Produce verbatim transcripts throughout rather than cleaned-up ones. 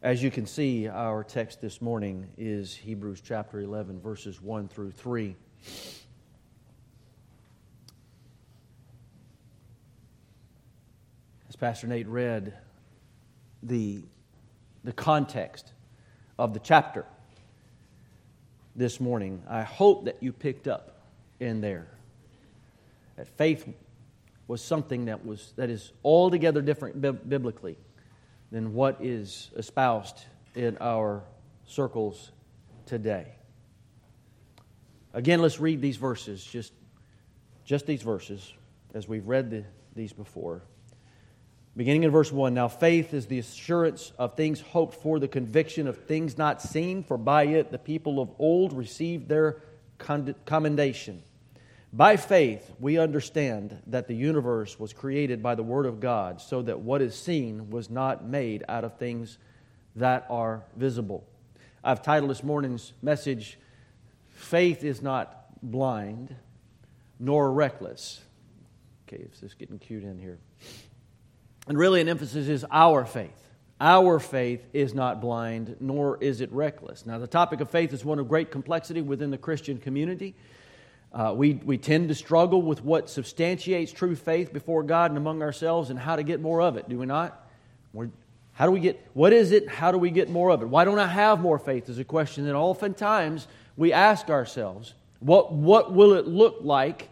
As you can see, our text this morning is Hebrews chapter eleven, verses one through three. As Pastor Nate read the, the context of the chapter this morning, I hope that you picked up in there that faith was something that was that is altogether different biblically than what is espoused in our circles today. Again, let's read these verses, just, just these verses, as we've read the, these before. Beginning in verse one, now faith is the assurance of things hoped for, the conviction of things not seen, for by it the people of old received their commendation. By faith, we understand that the universe was created by the Word of God, so that what is seen was not made out of things that are visible. I've titled this morning's message, Faith is not blind nor reckless. Okay, it's just getting cute in here. And really an emphasis is our faith. Our faith is not blind, nor is it reckless. Now, the topic of faith is one of great complexity within the Christian community. Uh, we, we tend to struggle with what substantiates true faith before God and among ourselves and how to get more of it, do we not? We're, how do we get, what is it? How do we get more of it? Why don't I have more faith is a question that oftentimes we ask ourselves. What, what will it look like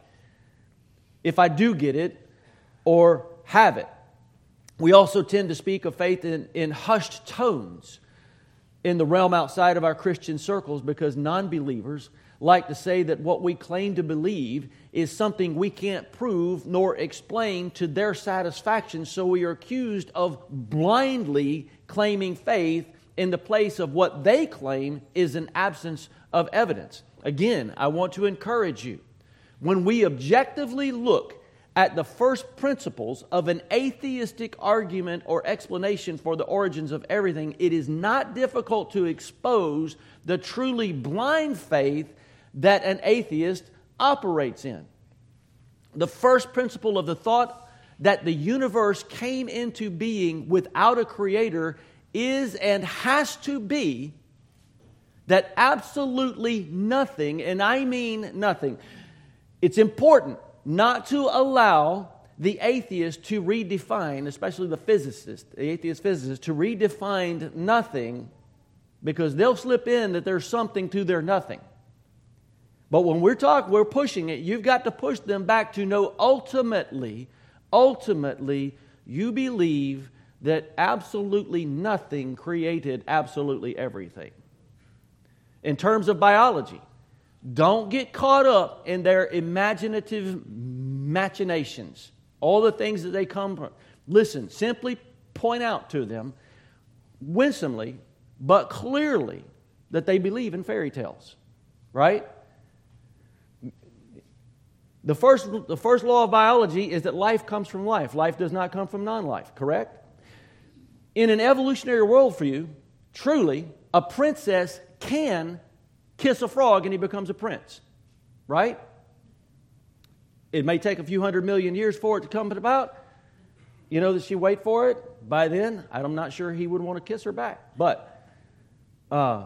if I do get it or have it? We also tend to speak of faith in, in hushed tones in the realm outside of our Christian circles because non-believers like to say that what we claim to believe is something we can't prove nor explain to their satisfaction, so we are accused of blindly claiming faith in the place of what they claim is an absence of evidence. Again, I want to encourage you, when we objectively look at the first principles of an atheistic argument or explanation for the origins of everything, it is not difficult to expose the truly blind faith that an atheist operates in. The first principle of the thought that the universe came into being without a creator is and has to be that absolutely nothing, and I mean nothing. It's important not to allow the atheist to redefine, especially the physicist, the atheist physicist, to redefine nothing, because they'll slip in that there's something to their nothing. But when we're talking, we're pushing it, you've got to push them back to know ultimately, ultimately, you believe that absolutely nothing created absolutely everything. In terms of biology, don't get caught up in their imaginative machinations, all the things that they come from. Listen, simply point out to them, winsomely, but clearly, that they believe in fairy tales, right? The first, the first law of biology is that life comes from life. Life does not come from non-life, correct? In an evolutionary worldview, truly, a princess can kiss a frog and he becomes a prince, right? It may take a few hundred million years for it to come about. You know that she wait for it. By then, I'm not sure he would want to kiss her back. But uh,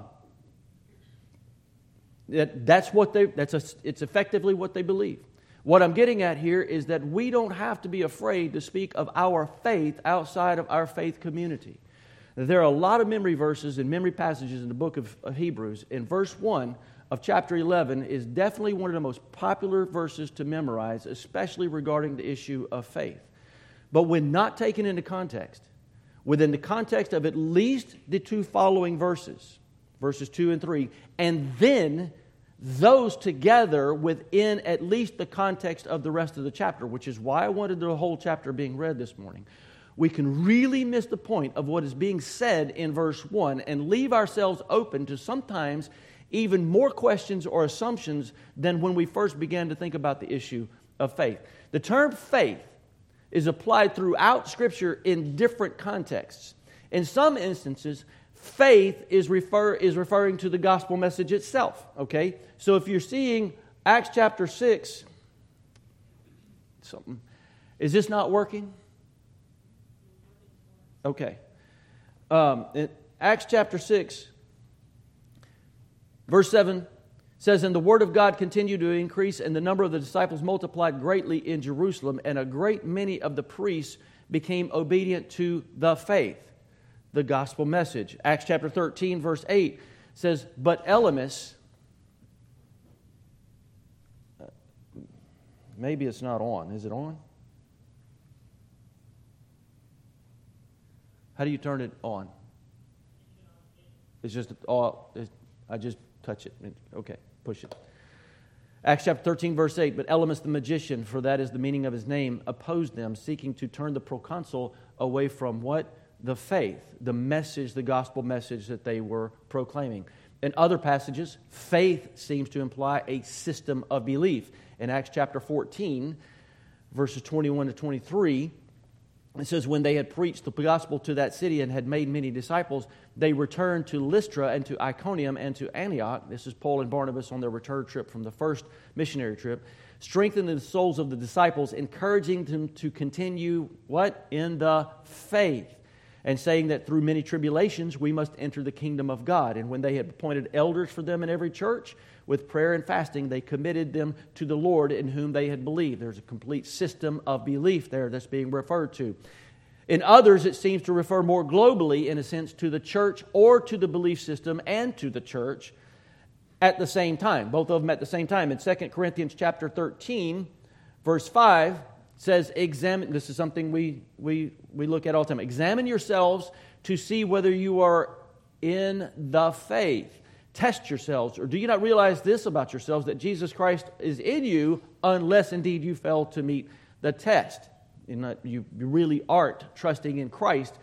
that, that's what they. That's a, it's effectively what they believe. What I'm getting at here is that we don't have to be afraid to speak of our faith outside of our faith community. There are a lot of memory verses and memory passages in the book of Hebrews. In verse one of chapter eleven is definitely one of the most popular verses to memorize, especially regarding the issue of faith. But when not taken into context, within the context of at least the two following verses, verses two and three, and then those together within at least the context of the rest of the chapter, which is why I wanted the whole chapter being read this morning, we can really miss the point of what is being said in verse one and leave ourselves open to sometimes even more questions or assumptions than when we first began to think about the issue of faith. The term faith is applied throughout Scripture in different contexts. In some instances, faith is refer is referring to the gospel message itself, okay? So if you're seeing Acts chapter six, something, is this not working? Okay. Um, it, Acts chapter six, verse seven says, "And the word of God continued to increase, and the number of the disciples multiplied greatly in Jerusalem, and a great many of the priests became obedient to the faith," the gospel message. Acts chapter thirteen, verse eight says, "But Elymas," maybe it's not on. Is it on? How do you turn it on? It's just, oh, it's, I just touch it. Okay, push it. Acts chapter thirteen, verse eight, "But Elymas the magician, for that is the meaning of his name, opposed them, seeking to turn the proconsul away from" what? The faith, the message, the gospel message that they were proclaiming. In other passages, faith seems to imply a system of belief. In Acts chapter fourteen, verses twenty-one to twenty-three, it says, "When they had preached the gospel to that city and had made many disciples, they returned to Lystra and to Iconium and to Antioch." This is Paul and Barnabas on their return trip from the first missionary trip. "Strengthening the souls of the disciples, encouraging them to continue," what? "In the faith, and saying that through many tribulations we must enter the kingdom of God. And when they had appointed elders for them in every church, with prayer and fasting, they committed them to the Lord in whom they had believed." There's a complete system of belief there that's being referred to. In others, it seems to refer more globally, in a sense, to the church or to the belief system and to the church at the same time. Both of them at the same time. In Second Corinthians chapter thirteen, verse five, says, "Examine," this is something we, we, we look at all the time, "Examine yourselves to see whether you are in the faith. Test yourselves, or do you not realize this about yourselves, that Jesus Christ is in you, unless indeed you fail to meet the test?" In that you really aren't trusting in Christ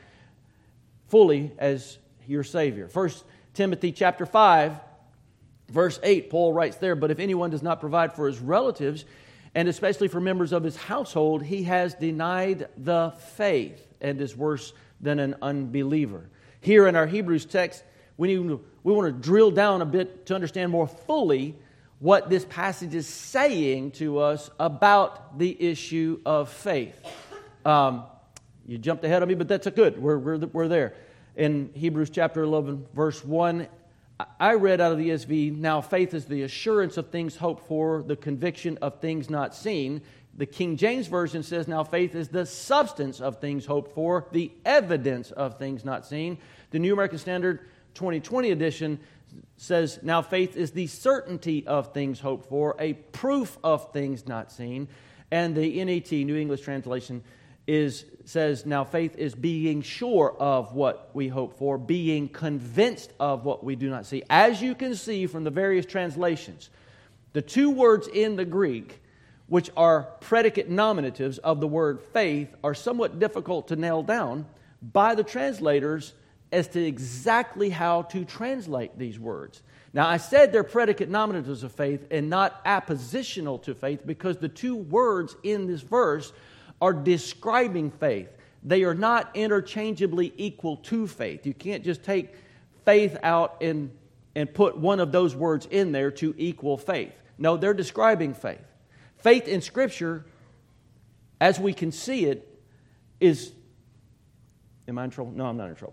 fully as your Savior. First Timothy chapter five, verse eight, Paul writes there, "But if anyone does not provide for his relatives, and especially for members of his household, he has denied the faith and is worse than an unbeliever." Here in our Hebrews text, we need to, we want to drill down a bit to understand more fully what this passage is saying to us about the issue of faith. Um, you jumped ahead of me, but that's a good. We're, we're, we're there. In Hebrews chapter eleven, verse one, I read out of the E S V, "Now faith is the assurance of things hoped for, the conviction of things not seen." The King James Version says, "Now faith is the substance of things hoped for, the evidence of things not seen." The New American Standard twenty twenty edition says, "Now faith is the certainty of things hoped for, a proof of things not seen." And the N E T, New English Translation, is says, "Now faith is being sure of what we hope for, being convinced of what we do not see." As you can see from the various translations, the two words in the Greek, which are predicate nominatives of the word faith, are somewhat difficult to nail down by the translators as to exactly how to translate these words. Now, I said they're predicate nominatives of faith and not appositional to faith because the two words in this verse are describing faith. They are not interchangeably equal to faith. You can't just take faith out and, and put one of those words in there to equal faith. No, they're describing faith. Faith in Scripture, as we can see it, is... Am I in trouble? No, I'm not in trouble.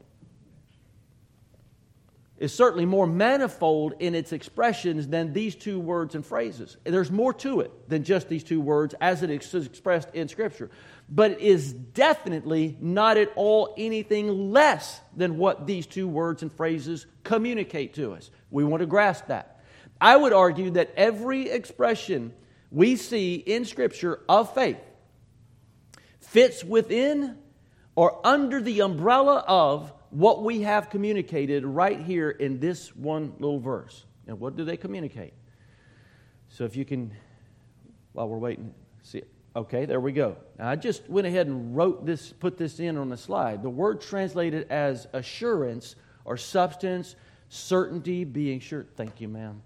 Is certainly more manifold in its expressions than these two words and phrases. There's more to it than just these two words as it is expressed in Scripture. But it is definitely not at all anything less than what these two words and phrases communicate to us. We want to grasp that. I would argue that every expression we see in Scripture of faith fits within or under the umbrella of what we have communicated right here in this one little verse. And what do they communicate? So if you can, while we're waiting, see it. Okay, there we go. Now, I just went ahead and wrote this, put this in on the slide. The word translated as assurance or substance, certainty, being sure. Thank you, ma'am.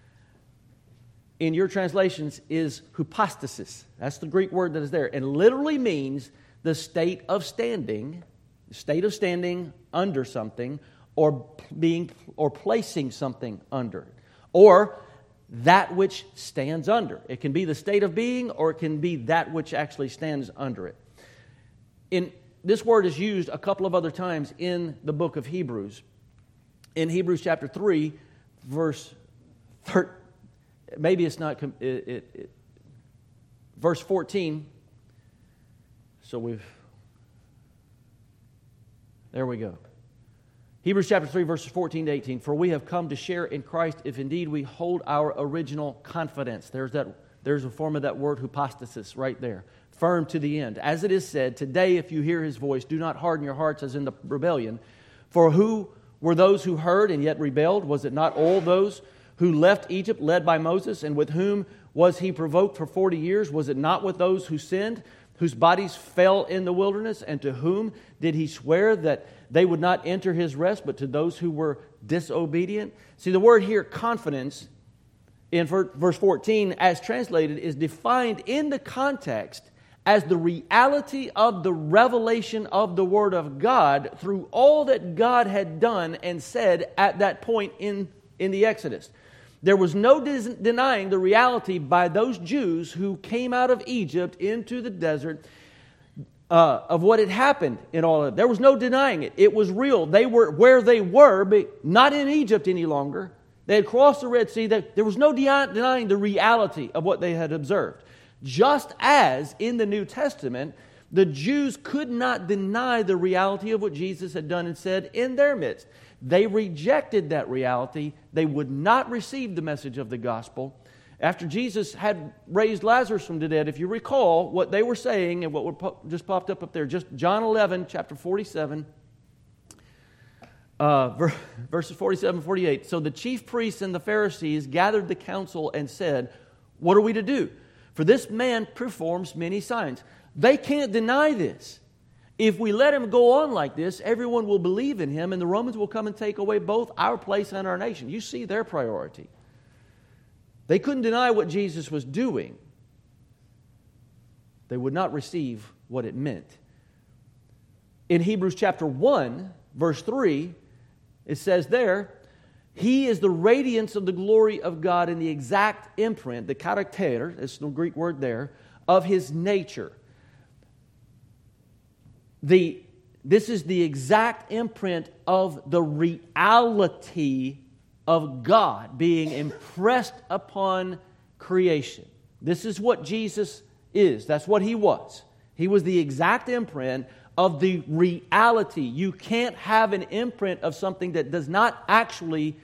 In your translations is hypostasis. That's the Greek word that is there. And literally means the state of standing, state of standing under something, or being or placing something under, or that which stands under. It can be the state of being, or it can be that which actually stands under it. In this word is used a couple of other times in the book of Hebrews. in Hebrews chapter three, verse thirteen, maybe it's not, it, it, it, verse fourteen. So we've, there we go. Hebrews chapter three, verses fourteen to eighteen. For we have come to share in Christ if indeed we hold our original confidence. There's that. There's a form of that word hypostasis right there. Firm to the end. As it is said, today if you hear His voice, do not harden your hearts as in the rebellion. For who were those who heard and yet rebelled? Was it not all those who left Egypt led by Moses? And with whom was He provoked for forty years? Was it not with those who sinned, whose bodies fell in the wilderness? And to whom did He swear that they would not enter His rest, but to those who were disobedient? See, the word here, confidence, in verse fourteen, as translated, is defined in the context as the reality of the revelation of the Word of God through all that God had done and said at that point in, in the Exodus. There was no des- denying the reality by those Jews who came out of Egypt into the desert uh, of what had happened in all of it. There was no denying it. It was real. They were where they were, but not in Egypt any longer. They had crossed the Red Sea. There was no denying the reality of what they had observed. Just as in the New Testament, the Jews could not deny the reality of what Jesus had done and said in their midst. They rejected that reality. They would not receive the message of the gospel. After Jesus had raised Lazarus from the dead, if you recall what they were saying and what just popped up up there, just John eleven, chapter forty-seven, Uh, verses forty-seven and forty-eight. So the chief priests and the Pharisees gathered the council and said, what are we to do? For this man performs many signs. They can't deny this. If we let him go on like this, everyone will believe in him and the Romans will come and take away both our place and our nation. You see their priority. They couldn't deny what Jesus was doing. They would not receive what it meant. In Hebrews chapter one, verse three, it says there, He is the radiance of the glory of God in the exact imprint, the character, it's the Greek word there, of His nature. The, this is the exact imprint of the reality of God being impressed upon creation. This is what Jesus is. That's what He was. He was the exact imprint of the reality. You can't have an imprint of something that does not actually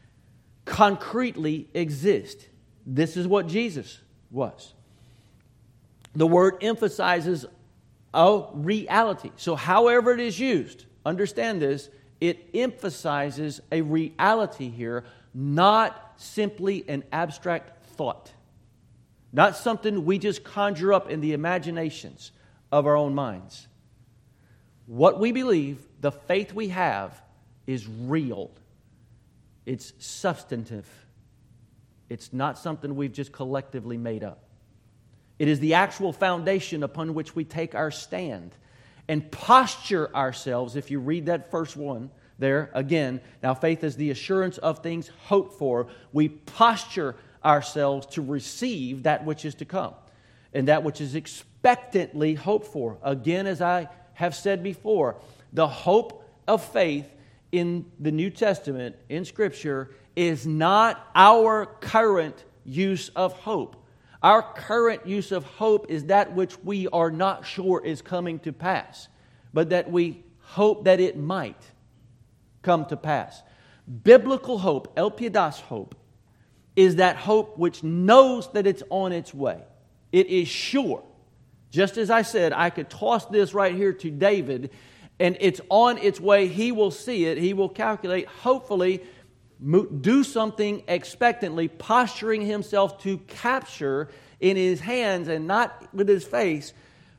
concretely exist. This is what Jesus was. The word emphasizes a reality. So however it is used, understand this, it emphasizes a reality here, not simply an abstract thought. Not something we just conjure up in the imaginations of our own minds. What we believe, the faith we have, is real. It's substantive. It's not something we've just collectively made up. It is the actual foundation upon which we take our stand and posture ourselves. If you read that first one there, again, now faith is the assurance of things hoped for. We posture ourselves to receive that which is to come and that which is expectantly hoped for. Again, as I have said before, the hope of faith in the New Testament, in Scripture, is not our current use of hope. Our current use of hope is that which we are not sure is coming to pass, but that we hope that it might come to pass. Biblical hope, elpidas hope, is that hope which knows that it's on its way. It is sure. Just as I said, I could toss this right here to David, and it's on its way. He will see it. He will calculate, hopefully, do something expectantly, posturing himself to capture in his hands and not with his face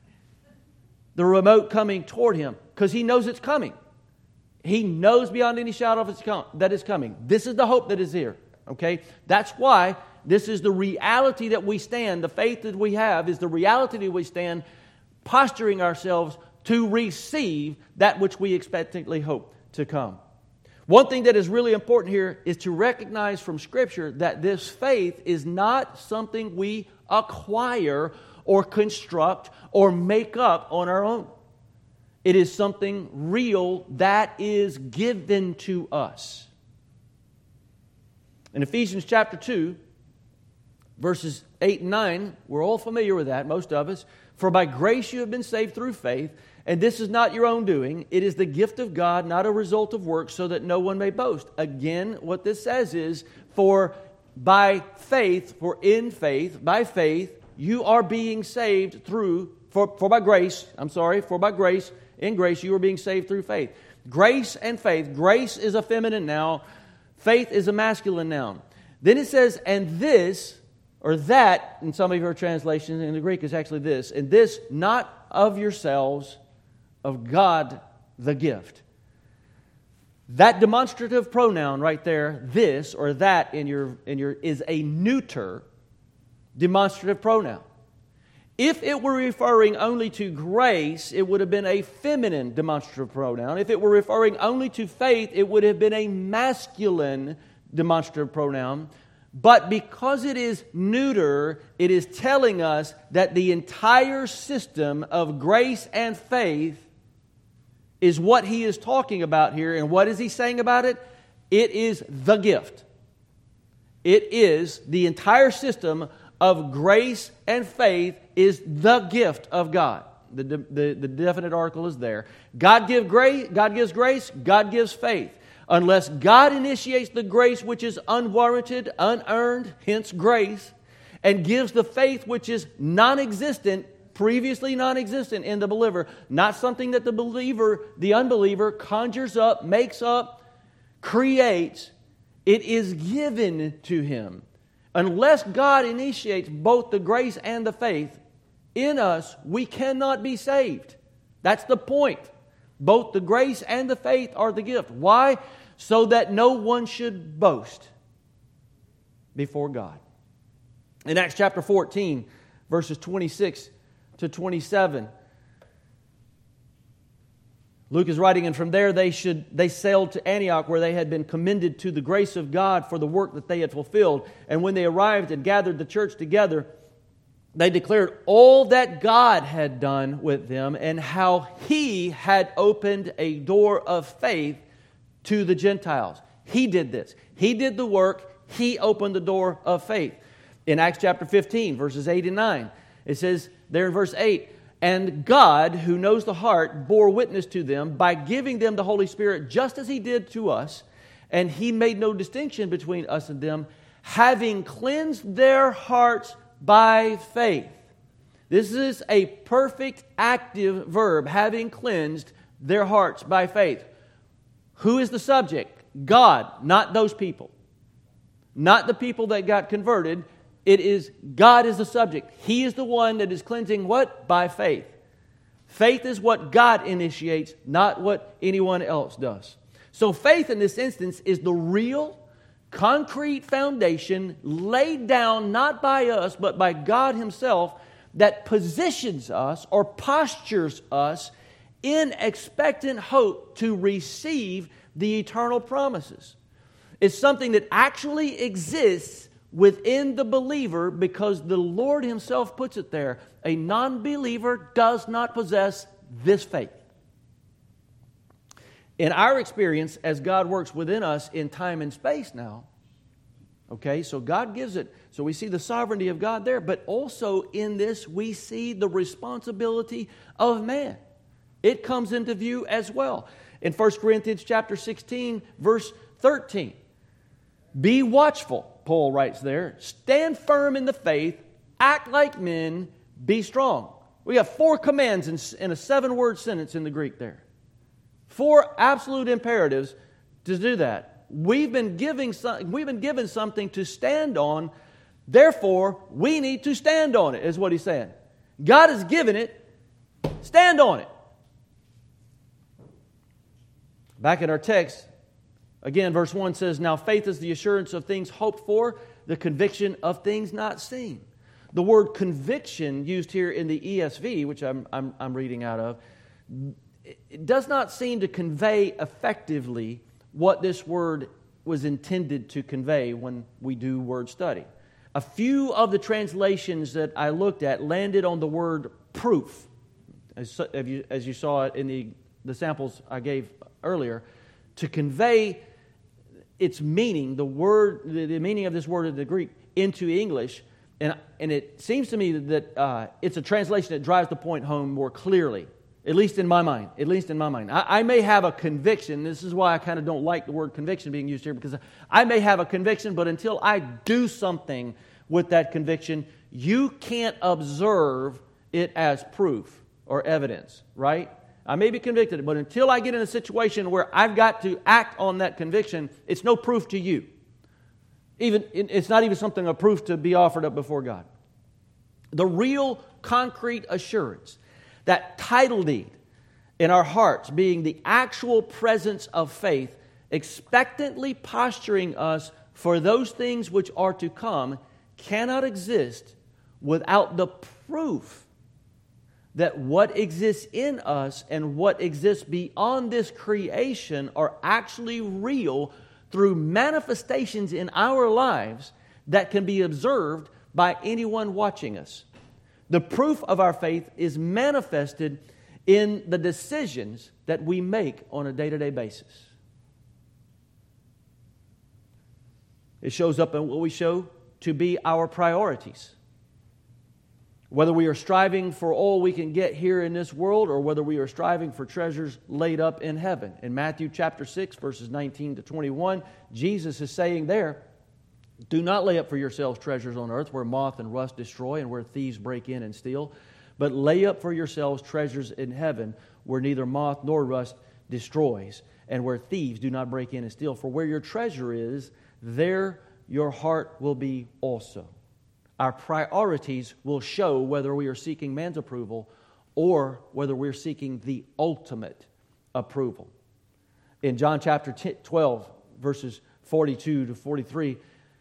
the remote coming toward him, because he knows it's coming. He knows beyond any shadow of it's com- that it's coming. This is the hope that is here. Okay? That's why this is the reality that we stand. The faith that we have is the reality that we stand, posturing ourselves to receive that which we expectantly hope to come. One thing that is really important here is to recognize from Scripture that this faith is not something we acquire or construct or make up on our own. It is something real that is given to us. In Ephesians chapter two, verses eight and nine, we're all familiar with that, most of us. For by grace you have been saved through faith, and this is not your own doing. It is the gift of God, not a result of works, so that no one may boast. Again, what this says is, for by faith, for in faith, by faith, you are being saved through, for, for by grace, I'm sorry, for by grace, in grace, you are being saved through faith. Grace and faith. Grace is a feminine noun. Faith is a masculine noun. Then it says, and this, or that, in some of your translations, in the Greek is actually this, and this not of yourselves, of God the gift. That demonstrative pronoun right there, this or that in your in your is a neuter demonstrative pronoun. If it were referring only to grace, it would have been a feminine demonstrative pronoun. If it were referring only to faith, it would have been a masculine demonstrative pronoun. But because it is neuter, it is telling us that the entire system of grace and faith is what he is talking about here. And what is he saying about it? It is the gift. It is the entire system of grace and faith is the gift of God. The, the, the definite article is there. God give grace, God gives grace, God gives faith. Unless God initiates the grace which is unwarranted, unearned, hence grace, and gives the faith which is non-existent, previously non-existent in the believer, not something that the believer, the unbeliever, conjures up, makes up, creates. It is given to him. Unless God initiates both the grace and the faith in us, we cannot be saved. That's the point. Both the grace and the faith are the gift. Why? So that no one should boast before God. In Acts chapter fourteen, verses twenty-six to twenty-seven, Luke is writing, and from there they should they sailed to Antioch, where they had been commended to the grace of God for the work that they had fulfilled. And when they arrived and gathered the church together, they declared all that God had done with them and how He had opened a door of faith to the Gentiles. He did this. He did the work. He opened the door of faith. In Acts chapter fifteen, verses eight and nine, it says there in verse eight, and God, who knows the heart, bore witness to them by giving them the Holy Spirit just as He did to us. And He made no distinction between us and them, having cleansed their hearts by faith. This is a perfect active verb, having cleansed their hearts by faith. Who is the subject? God, not those people. Not the people that got converted. It is God is the subject. He is the one that is cleansing what? By faith. Faith is what God initiates, not what anyone else does. So faith in this instance is the real, concrete foundation laid down not by us but by God Himself that positions us or postures us in expectant hope to receive the eternal promises. It's something that actually exists within the believer because the Lord Himself puts it there. A non-believer does not possess this faith. In our experience, as God works within us in time and space now, okay, so God gives it. So we see the sovereignty of God there, but also in this we see the responsibility of man. It comes into view as well. In First Corinthians chapter sixteen, verse thirteen, be watchful, Paul writes there. Stand firm in the faith, act like men, be strong. We have four commands in, in a seven-word sentence in the Greek there. Four absolute imperatives to do that. We've been giving some, we've been given something to stand on, therefore we need to stand on it, is what he's saying. God has given it, stand on it. Back in our text, again, verse one says, now faith is the assurance of things hoped for, the conviction of things not seen. The word conviction used here in the E S V, which I'm, I'm, I'm reading out of, it does not seem to convey effectively what this word was intended to convey when we do word study. A few of the translations that I looked at landed on the word proof, as, as you saw it in the, the samples I gave earlier, to convey its meaning, the word, the, the meaning of this word in the Greek into English, and, and it seems to me that uh, it's a translation that drives the point home more clearly, at least in my mind, at least in my mind. I, I may have a conviction. This is why I kind of don't like the word conviction being used here, because I may have a conviction, but until I do something with that conviction, you can't observe it as proof or evidence, right? I may be convicted, but until I get in a situation where I've got to act on that conviction, it's no proof to you. Even it's not even something a proof to be offered up before God. The real concrete assurance, that title deed in our hearts being the actual presence of faith, expectantly posturing us for those things which are to come, cannot exist without the proof that what exists in us and what exists beyond this creation are actually real through manifestations in our lives that can be observed by anyone watching us. The proof of our faith is manifested in the decisions that we make on a day-to-day basis. It shows up in what we show to be our priorities. Whether we are striving for all we can get here in this world, or whether we are striving for treasures laid up in heaven. In Matthew chapter six, verses nineteen to twenty-one, Jesus is saying there, do not lay up for yourselves treasures on earth where moth and rust destroy and where thieves break in and steal, but lay up for yourselves treasures in heaven where neither moth nor rust destroys and where thieves do not break in and steal. For where your treasure is, there your heart will be also. Our priorities will show whether we are seeking man's approval or whether we're seeking the ultimate approval. In John chapter twelve, verses forty-two to forty-three,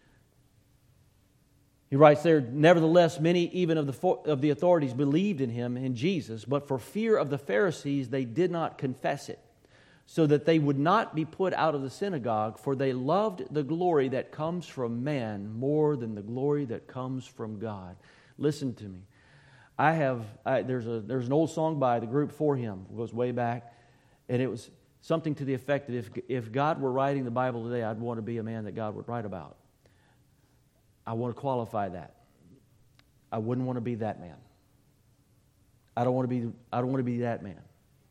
he writes there, nevertheless, many even of the of the authorities believed in him, in Jesus, but for fear of the Pharisees, they did not confess it, so that they would not be put out of the synagogue, for they loved the glory that comes from man more than the glory that comes from God. Listen to me. I have, I, there's a there's an old song by the group For Him, it goes way back, and it was something to the effect that if, if God were writing the Bible today, I'd want to be a man that God would write about. I want to qualify that. I wouldn't want to be that man. I don't want to be, I don't want to be that man.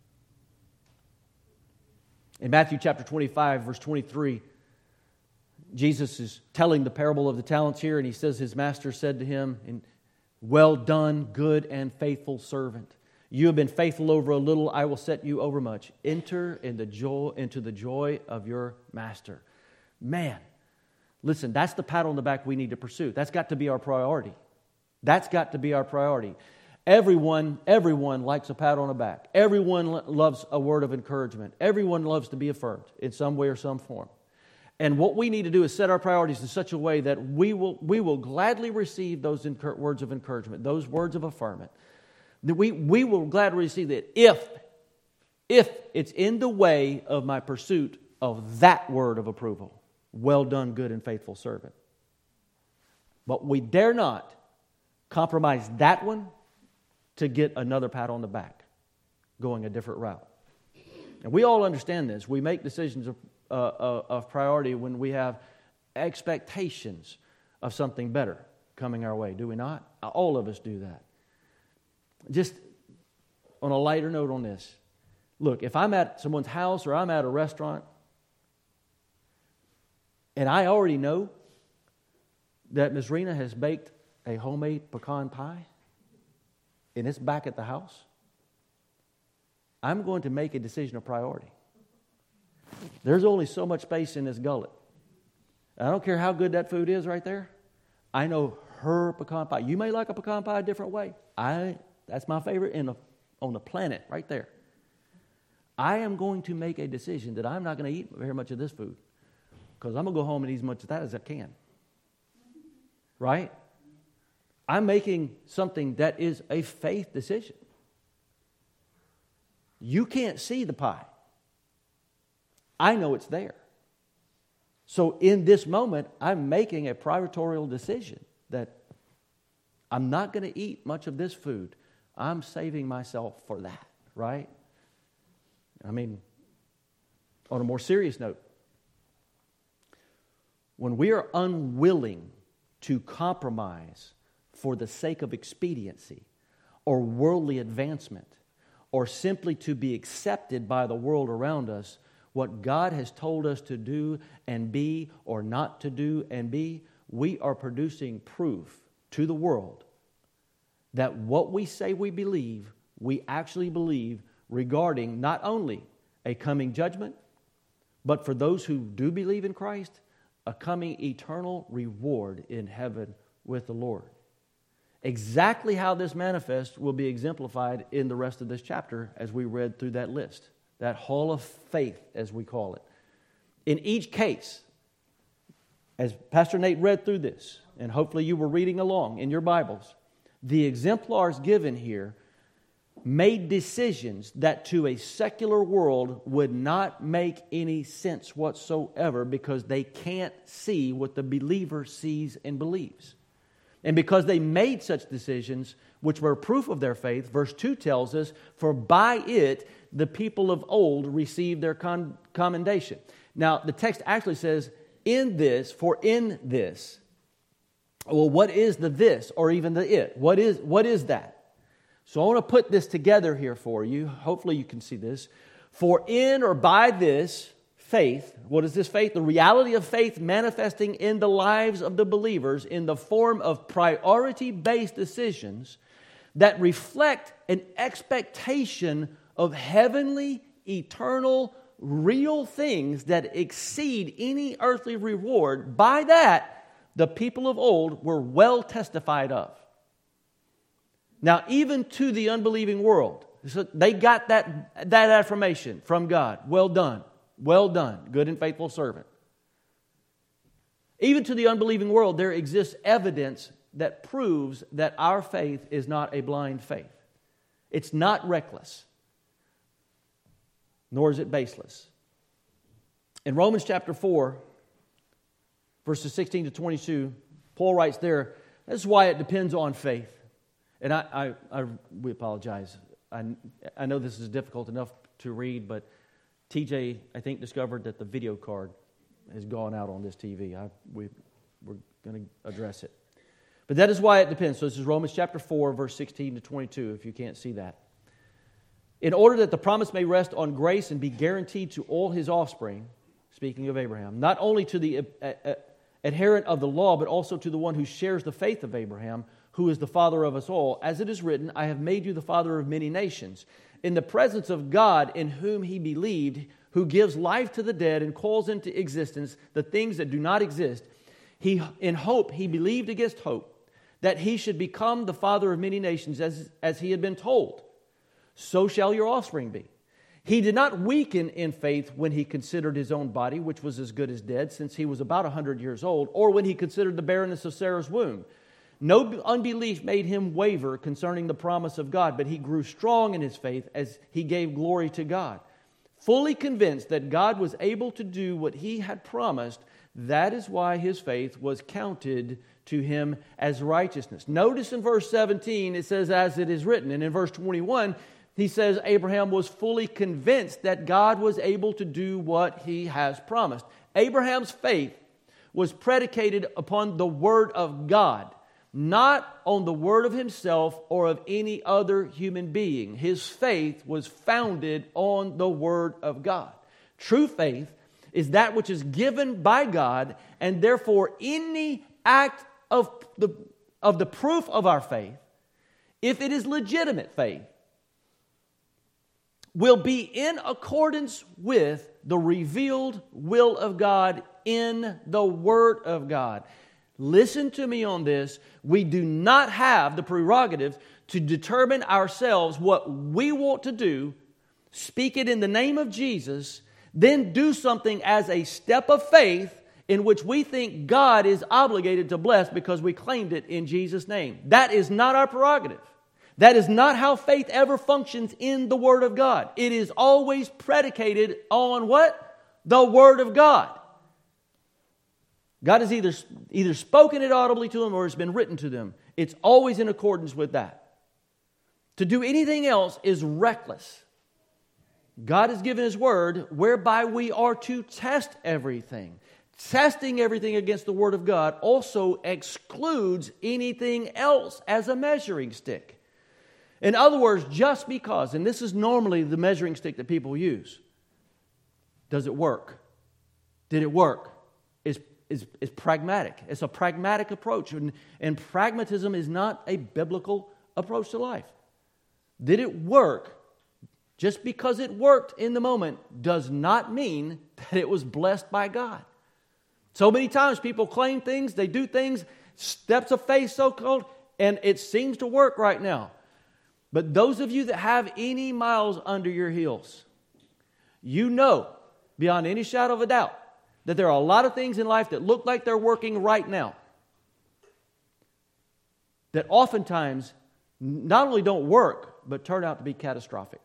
In Matthew chapter twenty-five, verse twenty-three, Jesus is telling the parable of the talents here, and he says his master said to him, well done, good and faithful servant. You have been faithful over a little, I will set you over much. Enter in the joy, into the joy of your master. Man, listen, that's the pat on the back we need to pursue. That's got to be our priority. That's got to be our priority. Everyone, everyone likes a pat on the back. Everyone lo- loves a word of encouragement. Everyone loves to be affirmed in some way or some form. And what we need to do is set our priorities in such a way that we will we will gladly receive those incur- words of encouragement, those words of affirmation. That we we will gladly receive it if if it's in the way of my pursuit of that word of approval. Well done, good and faithful servant. But we dare not compromise that one to get another pat on the back, going a different route. And we all understand this. We make decisions of, uh, uh, of priority when we have expectations of something better coming our way, do we not? All of us do that. Just on a lighter note on this, look, if I'm at someone's house or I'm at a restaurant, and I already know that Miz Rena has baked a homemade pecan pie, and it's back at the house, I'm going to make a decision of priority. There's only so much space in this gullet. I don't care how good that food is right there. I know her pecan pie. You may like a pecan pie a different way. I that's my favorite in the, on the planet right there. I am going to make a decision that I'm not going to eat very much of this food because I'm going to go home and eat as much of that as I can. Right? I'm making something that is a faith decision. You can't see the pie. I know it's there. So in this moment, I'm making a prioritorial decision that I'm not going to eat much of this food. I'm saving myself for that, right? I mean, on a more serious note, when we are unwilling to compromise for the sake of expediency or worldly advancement, or simply to be accepted by the world around us, what God has told us to do and be, or not to do and be, we are producing proof to the world that what we say we believe, we actually believe regarding not only a coming judgment, but for those who do believe in Christ, a coming eternal reward in heaven with the Lord. Exactly how this manifests will be exemplified in the rest of this chapter as we read through that list, that hall of faith, as we call it. In each case, as Pastor Nate read through this, and hopefully you were reading along in your Bibles, the exemplars given here made decisions that to a secular world would not make any sense whatsoever, because they can't see what the believer sees and believes. And because they made such decisions, which were proof of their faith, verse two tells us, for by it the people of old received their con- commendation. Now, the text actually says, in this, for in this. Well, what is the this, or even the it? What is, what is that? So I want to put this together here for you. Hopefully you can see this. For in or by this faith, what is this faith? The reality of faith manifesting in the lives of the believers in the form of priority-based decisions that reflect an expectation of heavenly, eternal, real things that exceed any earthly reward. By that, the people of old were well testified of. Now, even to the unbelieving world, so they got that, that affirmation from God. Well done, well done, good and faithful servant. Even to the unbelieving world, there exists evidence that proves that our faith is not a blind faith. It's not reckless, nor is it baseless. In Romans chapter four, verses sixteen to twenty-two, Paul writes there, this is why it depends on faith. And I, I, I we apologize. I, I know this is difficult enough to read, but T J, I think, discovered that the video card has gone out on this T V. I, we, we're going to address it. But that is why it depends. So this is Romans chapter four, verse sixteen to twenty-two, if you can't see that. In order that the promise may rest on grace and be guaranteed to all his offspring, speaking of Abraham, not only to the uh, uh, adherent of the law, but also to the one who shares the faith of Abraham, who is the father of us all. As it is written, I have made you the father of many nations, in the presence of God in whom he believed, who gives life to the dead and calls into existence the things that do not exist. He, in hope, he believed against hope, that he should become the father of many nations, as, as he had been told. So shall your offspring be. He did not weaken in faith when he considered his own body, which was as good as dead, since he was about a hundred years old, or when he considered the barrenness of Sarah's womb. No unbelief made him waver concerning the promise of God, but he grew strong in his faith as he gave glory to God. Fully convinced that God was able to do what he had promised, that is why his faith was counted to him as righteousness. Notice in verse seventeen, it says, as it is written. And in verse twenty-one, he says, Abraham was fully convinced that God was able to do what he has promised. Abraham's faith was predicated upon the word of God, not on the word of himself or of any other human being. His faith was founded on the word of God. True faith is that which is given by God, and therefore any act of the, of the proof of our faith, if it is legitimate faith, will be in accordance with the revealed will of God in the Word of God. Listen to me on this. We do not have the prerogative to determine ourselves what we want to do, speak it in the name of Jesus, then do something as a step of faith in which we think God is obligated to bless because we claimed it in Jesus' name. That is not our prerogative. That is not how faith ever functions in the Word of God. It is always predicated on what? The Word of God. God has either, either spoken it audibly to them or it's been written to them. It's always in accordance with that. To do anything else is reckless. God has given His Word whereby we are to test everything. testing everything against the Word of God also excludes anything else as a measuring stick. In other words, just because, and this is normally the measuring stick that people use, does it work? Did it work? Is is is pragmatic. It's a pragmatic approach, and, and pragmatism is not a biblical approach to life. Did it work? Just because it worked in the moment does not mean that it was blessed by God. So many times people claim things, they do things, steps of faith so-called, and it seems to work right now. But those of you that have any miles under your heels, you know beyond any shadow of a doubt that there are a lot of things in life that look like they're working right now that oftentimes not only don't work, but turn out to be catastrophic.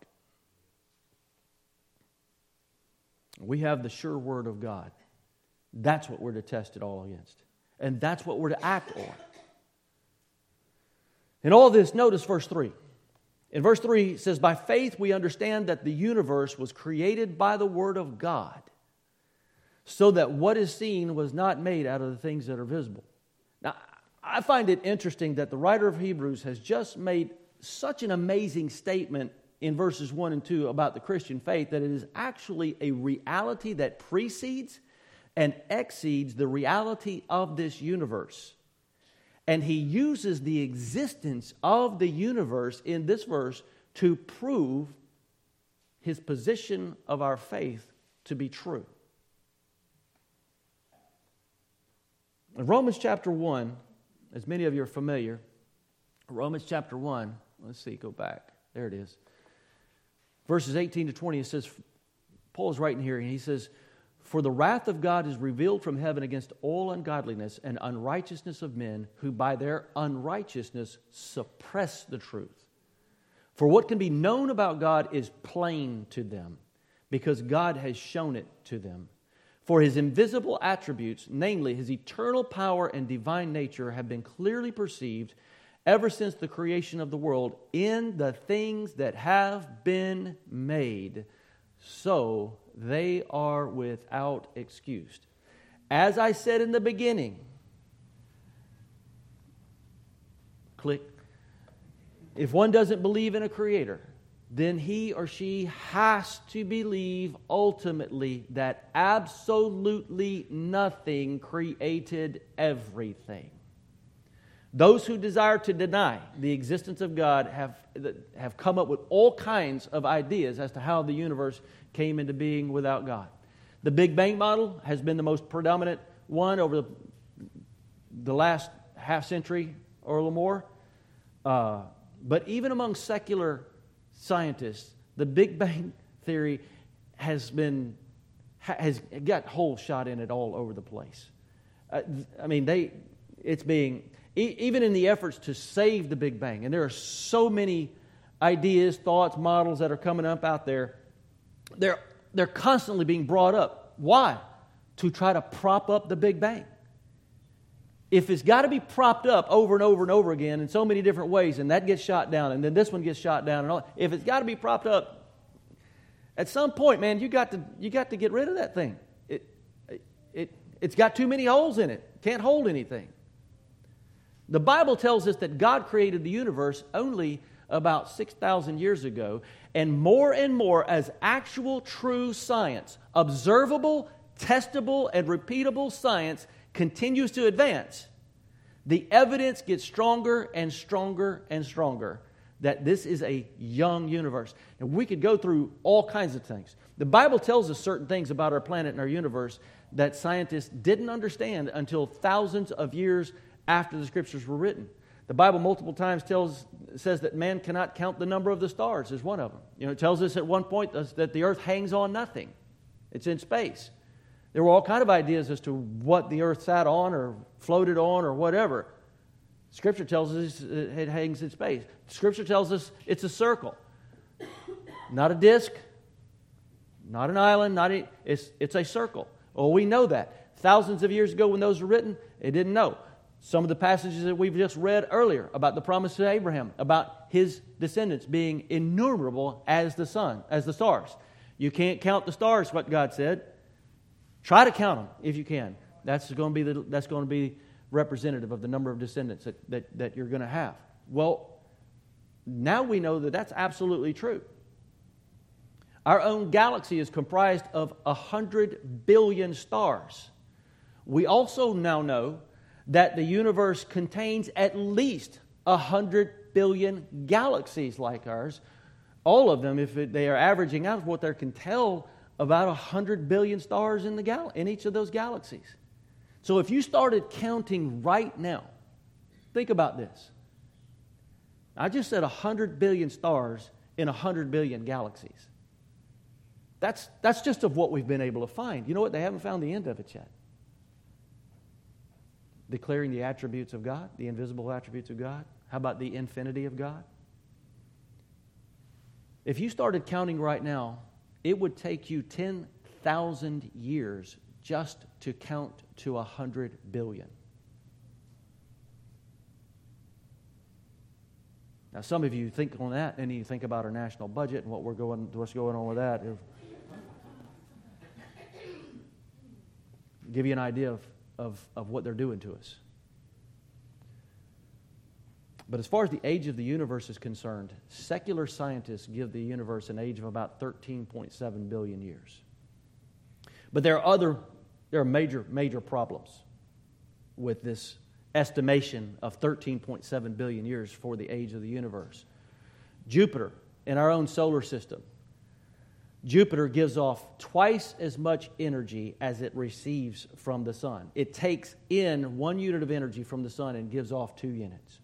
We have the sure word of God. That's what we're to test it all against. And that's what we're to act on. In all this, notice verse three. In verse three, it says, by faith we understand that the universe was created by the word of God, so that what is seen was not made out of the things that are visible. Now, I find it interesting that the writer of Hebrews has just made such an amazing statement in verses one and two about the Christian faith that it is actually a reality that precedes and exceeds the reality of this universe. And he uses the existence of the universe in this verse to prove his position of our faith to be true. In Romans chapter one, as many of you are familiar, Romans chapter one, let's see, go back. There it is. Verses eighteen to twenty, it says, Paul is writing here, and he says, for the wrath of God is revealed from heaven against all ungodliness and unrighteousness of men who by their unrighteousness suppress the truth. For what can be known about God is plain to them, because God has shown it to them. For his invisible attributes, namely his eternal power and divine nature, have been clearly perceived ever since the creation of the world in the things that have been made. So they are without excuse. As I said in the beginning, click, if one doesn't believe in a creator, then he or she has to believe ultimately that absolutely nothing created everything. Those who desire to deny the existence of God have, have come up with all kinds of ideas as to how the universe came into being without God. The Big Bang model has been the most predominant one over the, the last half century or a little more. Uh, but even among secular scientists, the Big Bang theory has been has got holes shot in it all over the place. Uh, I mean, they it's being even in the efforts to save the Big Bang, and there are so many ideas, thoughts, models that are coming up out there. They're, they're constantly being brought up. Why? To try to prop up the Big Bang. If it's got to be propped up over and over and over again in so many different ways, and that gets shot down, and then this one gets shot down, and all, if it's got to be propped up, at some point, man, you got to you got to get rid of that thing. It it it's got too many holes in it. Can't hold anything. The Bible tells us that God created the universe only about six thousand years ago, and more and more as actual true science, observable, testable, and repeatable science continues to advance, the evidence gets stronger and stronger and stronger that this is a young universe. And we could go through all kinds of things. The Bible tells us certain things about our planet and our universe that scientists didn't understand until thousands of years after the Scriptures were written. The Bible multiple times tells says that man cannot count the number of the stars is one of them. You know, it tells us at one point that the earth hangs on nothing. It's in space. There were all kinds of ideas as to what the earth sat on or floated on or whatever. Scripture tells us it hangs in space. Scripture tells us it's a circle. Not a disc, not an island, not a, it's, it's a circle. Oh, we know that. Thousands of years ago when those were written, they didn't know. Some of the passages that we've just read earlier about the promise to Abraham, about his descendants being innumerable as the sun, as the stars. You can't count the stars, what God said. Try to count them if you can. That's going to be the, that's going to be representative of the number of descendants that, that, that you're going to have. Well, now we know that that's absolutely true. Our own galaxy is comprised of a hundred billion stars. We also now know that the universe contains at least a hundred billion galaxies like ours. All of them, if it, they are averaging out what they can tell, about a hundred billion stars in the gal- in each of those galaxies. So if you started counting right now, think about this. I just said a hundred billion stars in a hundred billion galaxies. That's, that's just of what we've been able to find. You know what? They haven't found the end of it yet. Declaring the attributes of God, the invisible attributes of God. How about the infinity of God? If you started counting right now, it would take you ten thousand years just to count to one hundred billion. Now, some of you think on that, and you think about our national budget and what we're going, what's going on with that. Give you an idea of, of, of what they're doing to us. But as far as the age of the universe is concerned, secular scientists give the universe an age of about thirteen point seven billion years. But there are other, there are major, major problems with this estimation of thirteen point seven billion years for the age of the universe. Jupiter, in our own solar system, Jupiter gives off twice as much energy as it receives from the sun. It takes in one unit of energy from the sun and gives off two units.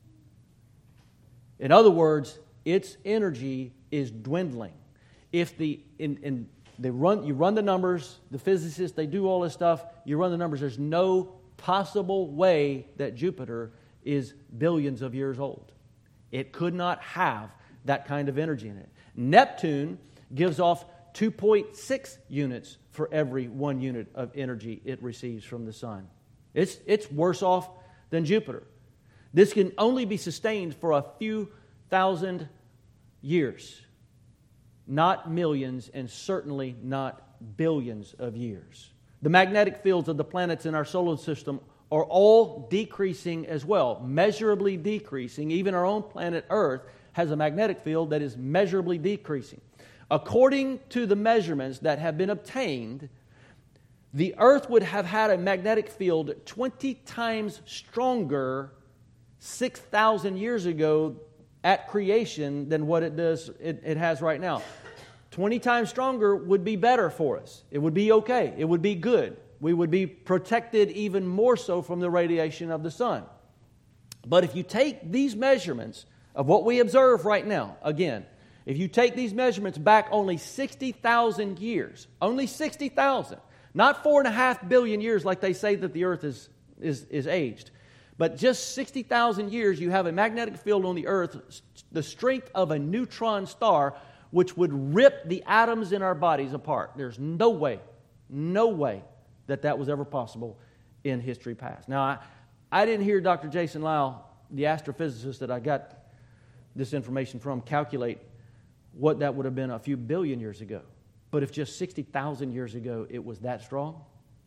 In other words, its energy is dwindling. If the in, in they run, you run the numbers, the physicists, they do all this stuff, you run the numbers, there's no possible way that Jupiter is billions of years old. It could not have that kind of energy in it. Neptune gives off two point six units for every one unit of energy it receives from the sun. It's, it's worse off than Jupiter. This can only be sustained for a few thousand years, not millions, and certainly not billions of years. The magnetic fields of the planets in our solar system are all decreasing as well, measurably decreasing. Even our own planet Earth has a magnetic field that is measurably decreasing. According to the measurements that have been obtained, the Earth would have had a magnetic field twenty times stronger six thousand years ago at creation than what it does it, it has right now. twenty times stronger would be better for us. It would be okay. It would be good. We would be protected even more so from the radiation of the sun. But if you take these measurements of what we observe right now, again, if you take these measurements back only sixty thousand years, only sixty thousand, not four and a half billion years like they say that the Earth is, is, is aged, but just sixty thousand years, you have a magnetic field on the Earth, the strength of a neutron star, which would rip the atoms in our bodies apart. There's no way, no way that that was ever possible in history past. Now, I, I didn't hear Doctor Jason Lisle, the astrophysicist that I got this information from, calculate what that would have been a few billion years ago. But if just sixty thousand years ago it was that strong.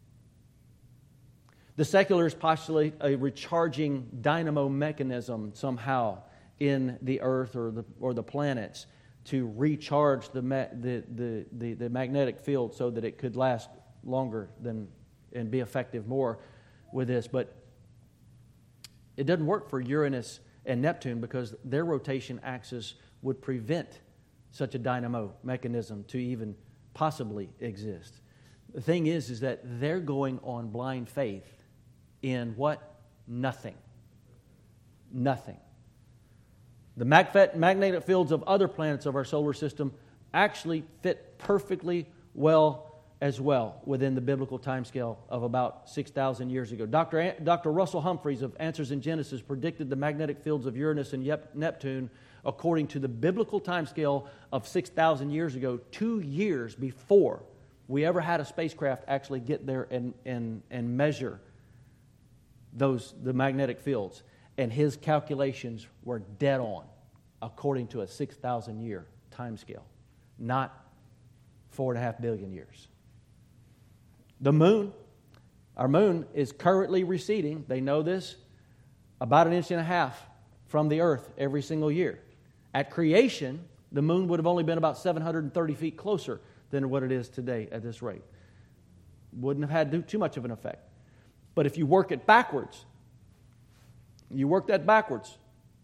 The secularists postulate a recharging dynamo mechanism somehow in the Earth or the or the planets to recharge the, ma- the, the, the, the magnetic field so that it could last longer than and be effective more with this. But it doesn't work for Uranus and Neptune because their rotation axis would prevent such a dynamo mechanism to even possibly exist. The thing is, is that they're going on blind faith in what? Nothing. Nothing. The magnetic fields of other planets of our solar system actually fit perfectly well as well within the biblical timescale of about six thousand years ago. Doctor An- Doctor Russell Humphreys of Answers in Genesis predicted the magnetic fields of Uranus and Yep- Neptune according to the biblical timescale of six thousand years ago, two years before we ever had a spacecraft actually get there and, and, and measure those the magnetic fields. And his calculations were dead on according to a six thousand year timescale, not four and a half billion years. The moon, our moon is currently receding, they know this, about an inch and a half from the earth every single year. At creation, the moon would have only been about seven hundred thirty feet closer than what it is today at this rate. Wouldn't have had too much of an effect. But if you work it backwards, you work that backwards,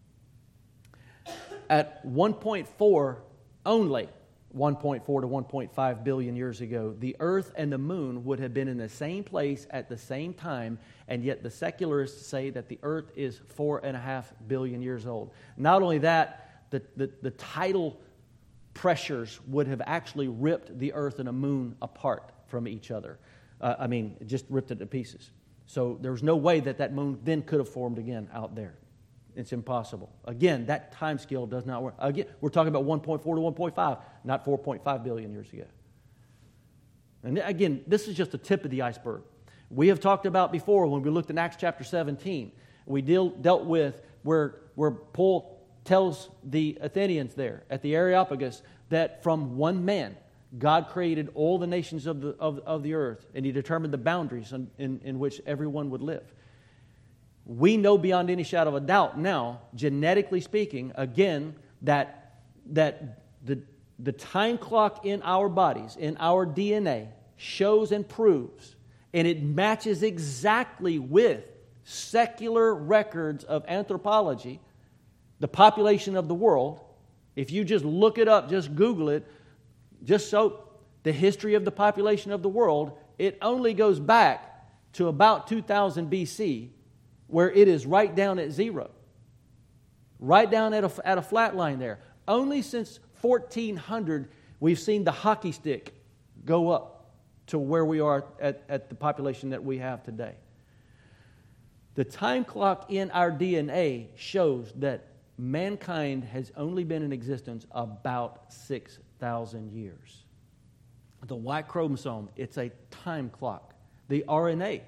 at one point four only, one point four to one point five billion years ago, the earth and the moon would have been in the same place at the same time, and yet the secularists say that the earth is four and a half billion years old. Not only that, the, the, the tidal pressures would have actually ripped the earth and the moon apart from each other. Uh, I mean, it just ripped it to pieces. So there's no way that that moon then could have formed again out there. It's impossible. Again, that time scale does not work. Again, we're talking about one point four to one point five, not four point five billion years ago. And again, this is just the tip of the iceberg. We have talked about before when we looked in Acts chapter seventeen, we deal, dealt with where, where Paul tells the Athenians there at the Areopagus that from one man, God created all the nations of the, of, of the earth, and He determined the boundaries in, in, in which everyone would live. We know beyond any shadow of a doubt now, genetically speaking, again, that, that the, the time clock in our bodies, in our D N A, shows and proves, and it matches exactly with secular records of anthropology, the population of the world. If you just look it up, just Google it, just so the history of the population of the world, it only goes back to about two thousand B C, where it is right down at zero. Right down at a, at a flat line there. Only since fourteen hundred, we've seen the hockey stick go up to where we are at, at the population that we have today. The time clock in our D N A shows that mankind has only been in existence about six thousand years. The Y chromosome, it's a time clock. The R N A,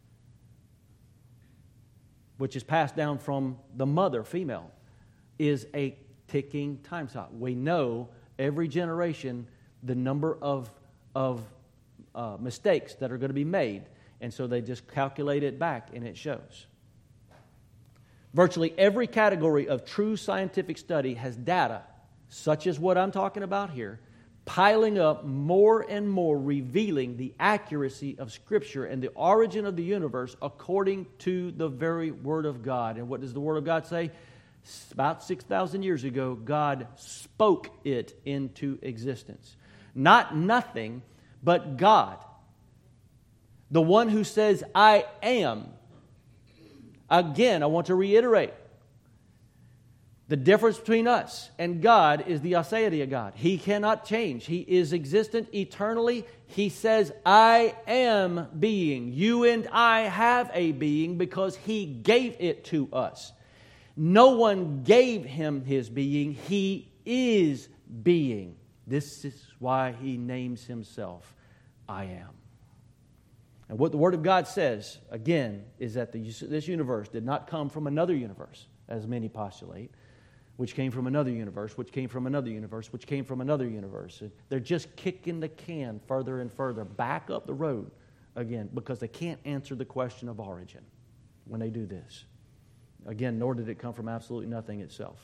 which is passed down from the mother, female, is a ticking time clock. We know every generation the number of, of uh, mistakes that are going to be made, and so they just calculate it back, and it shows. Virtually every category of true scientific study has data, such as what I'm talking about here, piling up more and more, revealing the accuracy of Scripture and the origin of the universe according to the very Word of God. And what does the Word of God say? About six thousand years ago, God spoke it into existence. Not nothing, but God. The one who says, I am. Again, I want to reiterate, the difference between us and God is the aseity of God. He cannot change. He is existent eternally. He says, I am being. You and I have a being because He gave it to us. No one gave Him His being. He is being. This is why He names Himself, I am. And what the Word of God says, again, is that the, this universe did not come from another universe, as many postulate, which came from another universe, which came from another universe, which came from another universe. They're just kicking the can further and further back up the road again because they can't answer the question of origin when they do this. Again, nor did it come from absolutely nothing itself.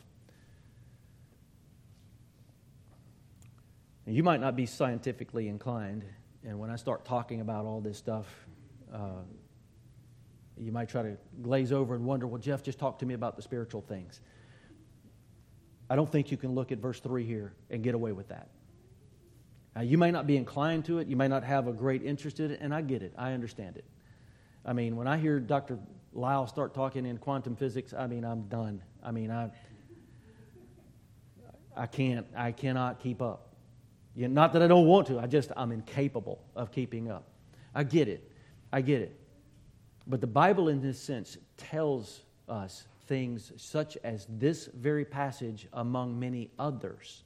And you might not be scientifically inclined, and when I start talking about all this stuff, uh, you might try to glaze over and wonder, well, Jeff, just talk to me about the spiritual things. I don't think you can look at verse three here and get away with that. Now, you may not be inclined to it. You may not have a great interest in it, and I get it. I understand it. I mean, when I hear Doctor Lyle start talking in quantum physics, I mean, I'm done. I mean, I, I can't, I cannot keep up. You know, not that I don't want to, I just, I'm incapable of keeping up. I get it. I get it. But the Bible, in this sense, tells us things such as this very passage, among many others,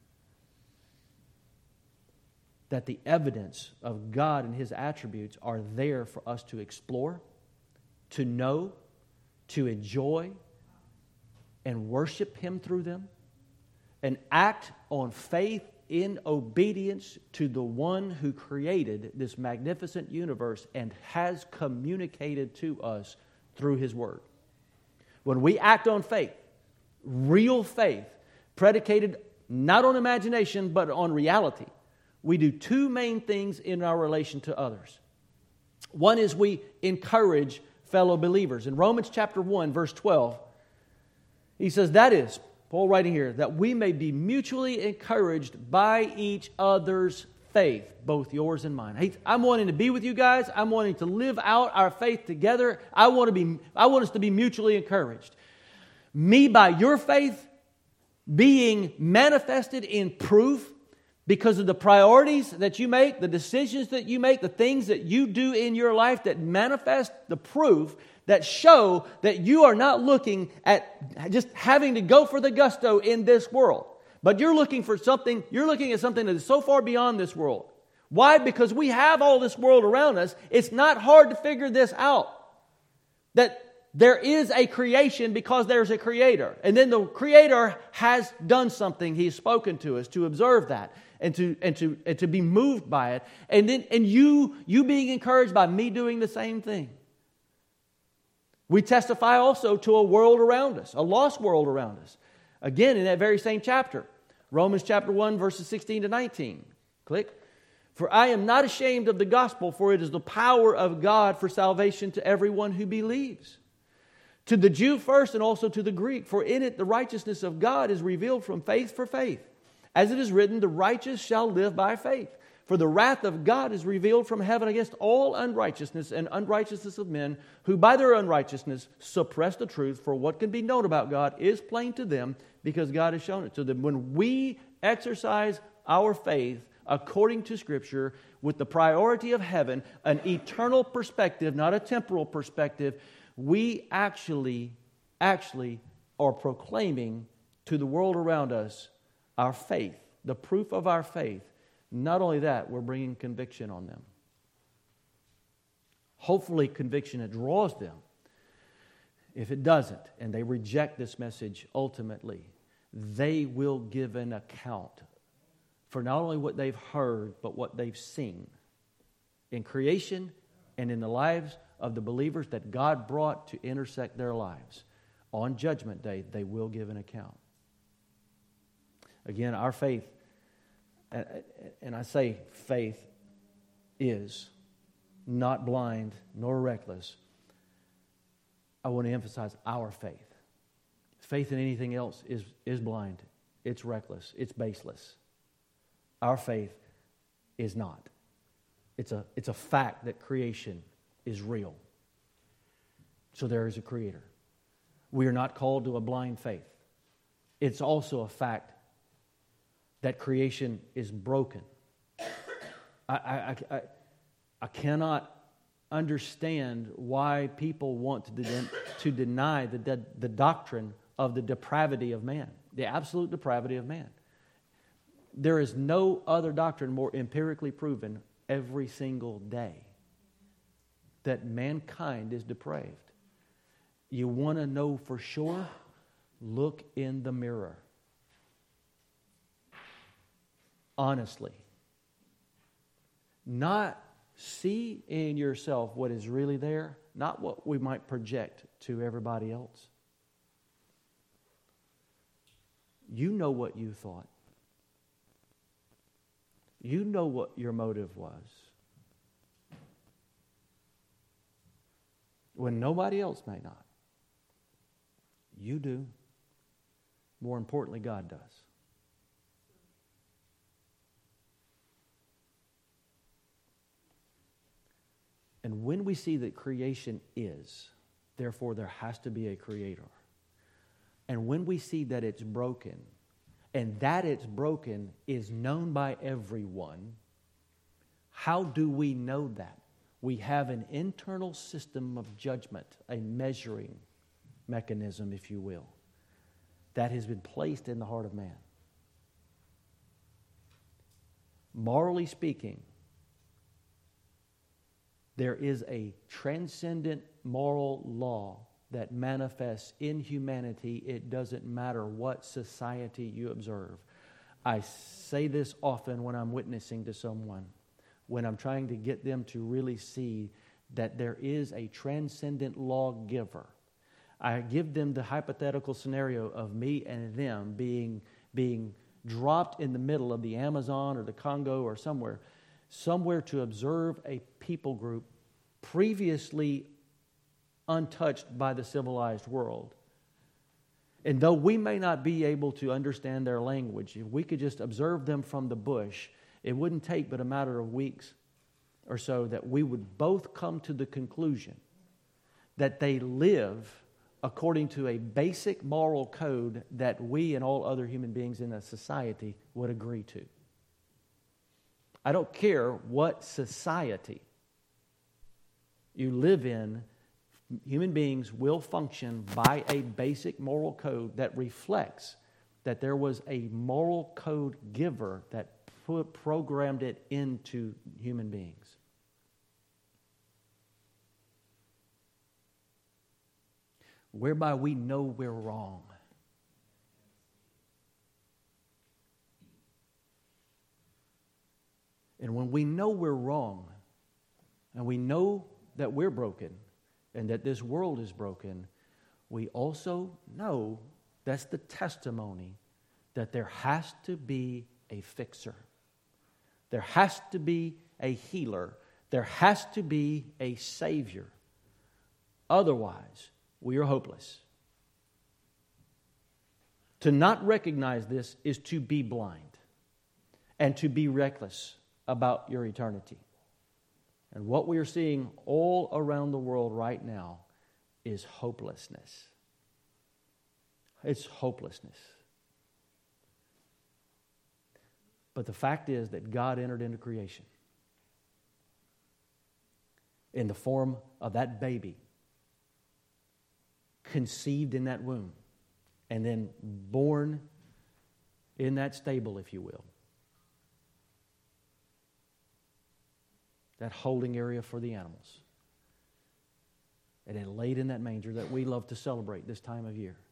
that the evidence of God and His attributes are there for us to explore, to know, to enjoy, and worship Him through them, and act on faith in obedience to the one who created this magnificent universe and has communicated to us through His Word. When we act on faith, real faith, predicated not on imagination but on reality, we do two main things in our relation to others. One is we encourage fellow believers. In Romans chapter one, verse twelve, he says, that is, Paul writing here, that we may be mutually encouraged by each other's faith, both yours and mine. Hey, I'm wanting to be with you guys. I'm wanting to live out our faith together. I want to be, I want us to be mutually encouraged. Me by your faith being manifested in proof because of the priorities that you make, the decisions that you make, the things that you do in your life that manifest the proof that show that you are not looking at just having to go for the gusto in this world. But you're looking for something, you're looking at something that is so far beyond this world. Why? Because we have all this world around us. It's not hard to figure this out. That there is a creation because there's a creator. And then the creator has done something. He's spoken to us to observe that and to and to and to be moved by it. And then and you you being encouraged by me doing the same thing. We testify also to a world around us, a lost world around us. Again, in that very same chapter, Romans chapter one, verses sixteen to nineteen. Click. For I am not ashamed of the gospel, for it is the power of God for salvation to everyone who believes. To the Jew first and also to the Greek, for in it the righteousness of God is revealed from faith for faith. As it is written, the righteous shall live by faith. For the wrath of God is revealed from heaven against all unrighteousness and unrighteousness of men, who by their unrighteousness suppress the truth. For what can be known about God is plain to them, because God has shown it to them. When we exercise our faith according to Scripture, with the priority of heaven, an eternal perspective, not a temporal perspective, we actually, actually are proclaiming to the world around us our faith, the proof of our faith. Not only that, we're bringing conviction on them. Hopefully conviction that draws them. If it doesn't, and they reject this message ultimately, they will give an account for not only what they've heard, but what they've seen in creation and in the lives of the believers that God brought to intersect their lives. On Judgment Day, they will give an account. Again, our faith, and I say faith, is not blind nor reckless. I want to emphasize our faith. Faith in anything else is, is blind. It's reckless. It's baseless. Our faith is not. It's a, it's a fact that creation is real. So there is a creator. We are not called to a blind faith. It's also a fact that creation is broken. I, I, I, I cannot understand why people want to, de- to deny the, de- the doctrine of the depravity of man, the absolute depravity of man. There is no other doctrine more empirically proven every single day that mankind is depraved. You want to know for sure? Look in the mirror. Honestly. Not see in yourself what is really there, not what we might project to everybody else. You know what you thought. You know what your motive was. When nobody else may not. You do. More importantly, God does. And when we see that creation is, therefore there has to be a creator. And when we see that it's broken, and that it's broken is known by everyone, how do we know that? We have an internal system of judgment, a measuring mechanism, if you will, that has been placed in the heart of man. Morally speaking, there is a transcendent moral law that manifests in humanity. It doesn't matter what society you observe. I say this often when I'm witnessing to someone, when I'm trying to get them to really see that there is a transcendent lawgiver. I give them the hypothetical scenario of me and them being, being dropped in the middle of the Amazon or the Congo or somewhere, somewhere to observe a people group previously untouched by the civilized world. And though we may not be able to understand their language, if we could just observe them from the bush, it wouldn't take but a matter of weeks or so that we would both come to the conclusion that they live according to a basic moral code that we and all other human beings in a society would agree to. I don't care what society you live in, human beings will function by a basic moral code that reflects that there was a moral code giver that put, programmed it into human beings. Whereby we know we're wrong. And when we know we're wrong, and we know that we're broken, and that this world is broken, we also know that's the testimony that there has to be a fixer. There has to be a healer. There has to be a Savior. Otherwise, we are hopeless. To not recognize this is to be blind and to be reckless about your eternity. And what we are seeing all around the world right now is hopelessness. It's hopelessness. But the fact is that God entered into creation in the form of that baby conceived in that womb and then born in that stable, if you will. That holding area for the animals. And then laid in that manger that we love to celebrate this time of year.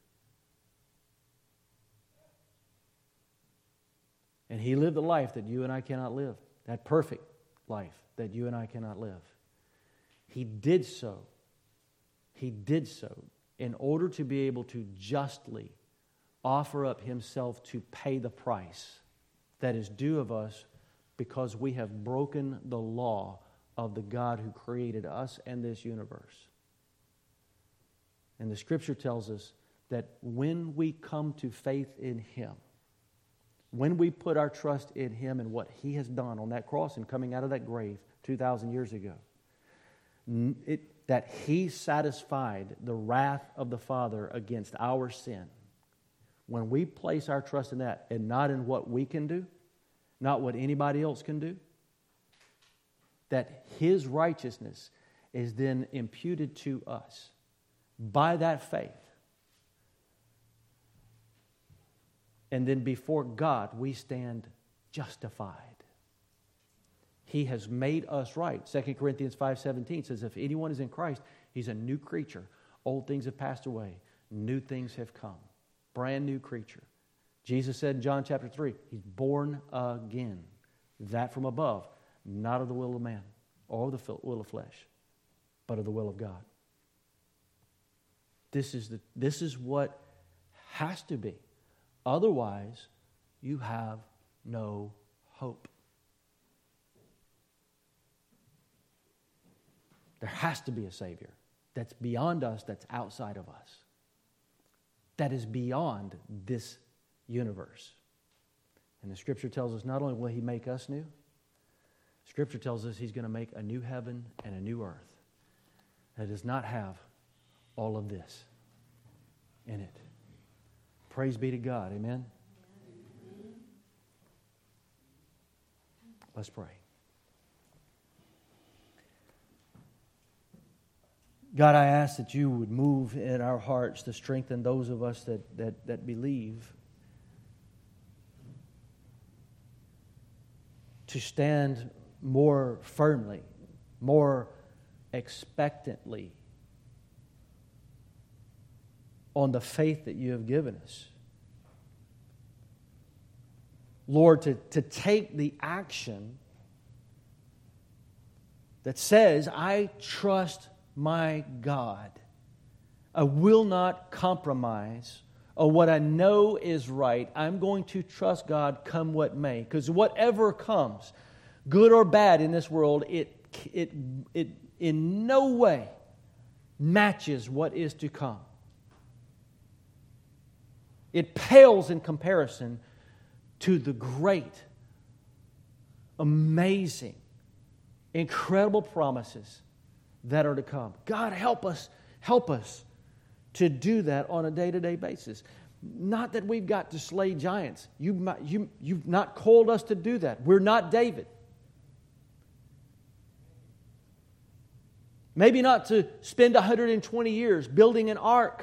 And He lived a life that you and I cannot live. That perfect life that you and I cannot live. He did so. He did so in order to be able to justly offer up Himself to pay the price that is due of us, because we have broken the law of the God who created us and this universe. And the Scripture tells us that when we come to faith in Him, when we put our trust in Him and what He has done on that cross and coming out of that grave two thousand years ago, it, that He satisfied the wrath of the Father against our sin. When we place our trust in that and not in what we can do, not what anybody else can do, that His righteousness is then imputed to us by that faith. And then before God, we stand justified. He has made us right. Second Corinthians five seventeen says, if anyone is in Christ, he's a new creature. Old things have passed away. New things have come. Brand new creature. Jesus said in John chapter three, he's born again. That from above, not of the will of man or the will of flesh, but of the will of God. This is, the, this is what has to be. Otherwise, you have no hope. There has to be a Savior that's beyond us, that's outside of us, that is beyond this universe. And the Scripture tells us not only will He make us new, Scripture tells us He's going to make a new heaven and a new earth that does not have all of this in it. Praise be to God. Amen? Let's pray. God, I ask that You would move in our hearts to strengthen those of us that, that, that believe, to stand more firmly, more expectantly on the faith that You have given us. Lord, to, to take the action that says, I trust my God. I will not compromise on what I know is right. I'm going to trust God come what may. Because whatever comes, good or bad in this world, it, it, it in no way matches what is to come. It pales in comparison to the great, amazing, incredible promises that are to come. God, help us, help us to do that on a day-to-day basis. Not that we've got to slay giants. You, you, you've not called us to do that. We're not David. Maybe not to spend one hundred twenty years building an ark,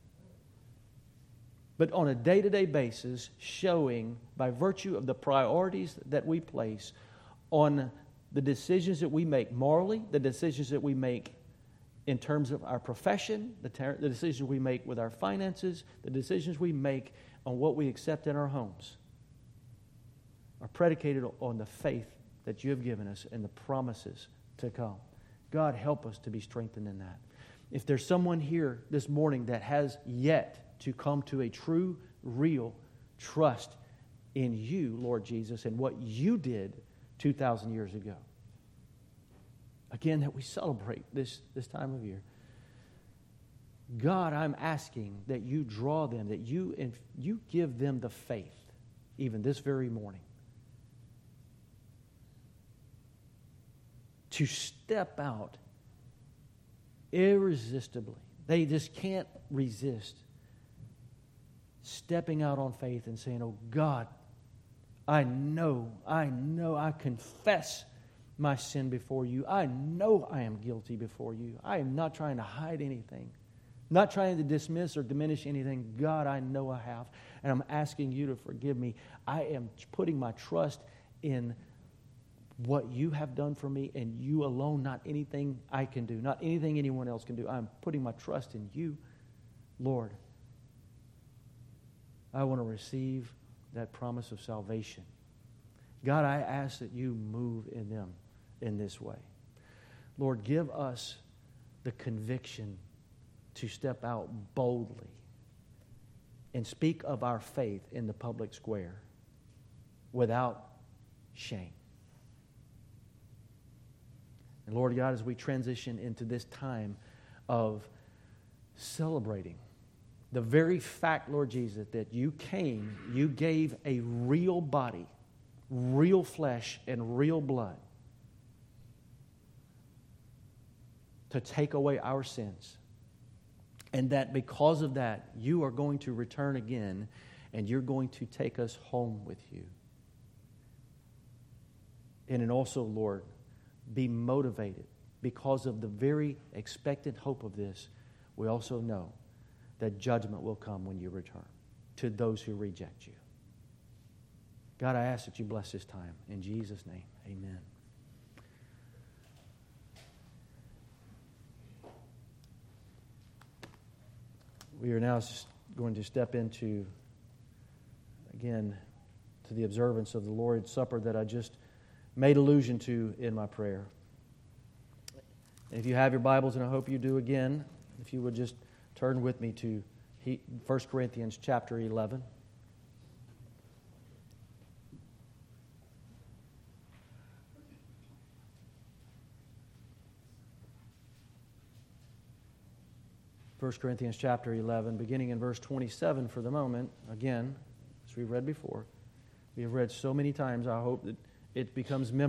but on a day-to-day basis, showing by virtue of the priorities that we place on the decisions that we make morally, the decisions that we make in terms of our profession, the, ter- the decisions we make with our finances, the decisions we make on what we accept in our homes are predicated on the faith that you have given us and the promises to come. God, help us to be strengthened in that. If there's someone here this morning that has yet to come to a true, real trust in you, Lord Jesus, and what you did two thousand years ago, again, that we celebrate this, this time of year. God, I'm asking that you draw them, that you, and you give them the faith, even this very morning, to step out irresistibly. They just can't resist stepping out on faith and saying, oh God, I know, I know, I confess my sin before you. I know I am guilty before you. I am not trying to hide anything, not trying to dismiss or diminish anything. God, I know I have, and I'm asking you to forgive me. I am putting my trust in what you have done for me and you alone, not anything I can do, not anything anyone else can do. I'm putting my trust in you, Lord. I want to receive that promise of salvation. God, I ask that you move in them in this way. Lord, give us the conviction to step out boldly and speak of our faith in the public square without shame. And Lord God, as we transition into this time of celebrating the very fact, Lord Jesus, that you came, you gave a real body, real flesh, and real blood to take away our sins. And that because of that, you are going to return again and you're going to take us home with you. And then also, Lord, be motivated because of the very expected hope of this. We also know that judgment will come when you return to those who reject you. God, I ask that you bless this time. In Jesus' name, amen. We are now going to step into, again, to the observance of the Lord's Supper that I just made allusion to in my prayer. And if you have your Bibles, and I hope you do again, if you would just turn with me to First Corinthians chapter eleven. First Corinthians chapter eleven, beginning in verse twenty-seven for the moment. Again, as we read before, we have read so many times, I hope that it becomes memorable.